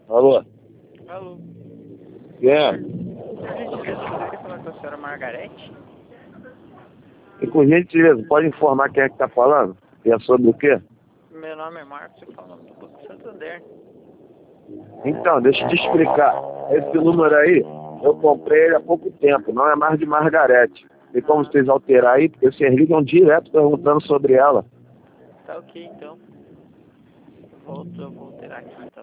Alô? Alô. É. Por gentileza, eu poderia falar com a senhora Margarete? E por gentileza, pode informar quem é que tá falando? E é sobre o quê? Meu nome é Marcos, eu falo do Banco Santander. Então, deixa eu te explicar. Esse número aí, eu comprei ele há pouco tempo, não é mais de Margarete. Tem como vocês alterar aí? Porque vocês ligam direto perguntando sobre ela. Tá ok, então. Eu vou alterar aqui, então.